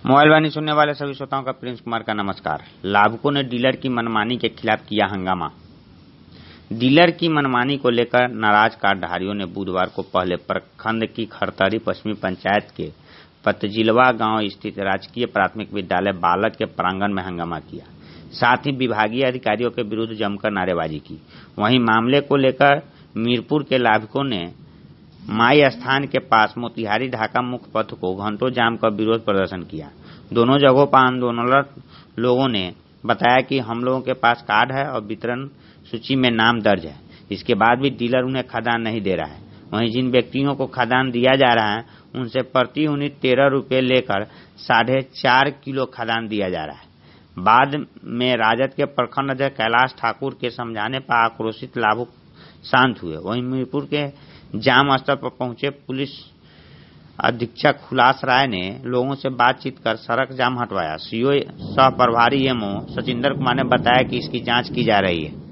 Mobile वाणी सुनने वाले सभी श्रोताओं का प्रिंस कुमार का नमस्कार। लाभुकों ने डीलर की मनमानी के खिलाफ किया हंगामा। डीलर की मनमानी को लेकर नाराज कार्डधारियों ने बुधवार को पहले प्रखंड की खरतरी पश्चिमी पंचायत के पतजिलवा गांव स्थित राजकीय प्राथमिक विद्यालय बालक के प्रांगण में हंगामा किया। साथ ही विभागीय अधिकारियों के विरुद्ध जमकर नारेबाजी की। वहीं मामले को लेकर मीरपुर के लाभुकों ने माई स्थान के पास मोतिहारी ढाका मुख्य पथ को घंटों जाम कर विरोध प्रदर्शन किया। दोनों जगहों पर आंदोलनरत लोगों ने बताया कि हम लोगों के पास कार्ड है और वितरण सूची में नाम दर्ज है, इसके बाद भी डीलर उन्हें खाद्यान्न नहीं दे रहा है। वहीं जिन व्यक्तियों को खाद्यान्न दिया जा रहा है उनसे प्रति यूनिट 13 रुपये लेकर 4.5 किलो खाद्यान्न दिया जा रहा है। बाद में राजद के प्रखंड अध्यक्ष कैलाश ठाकुर के समझाने पर आक्रोशित लाभुक शांत हुए। वहीं मीरपुर के जाम स्थल पर पहुंचे पुलिस अधीक्षक हुलास राय ने लोगों से बातचीत कर सड़क जाम हटवाया। सीओ सह प्रभारी एमओ सचिंदर कुमार ने बताया कि इसकी जांच की जा रही है।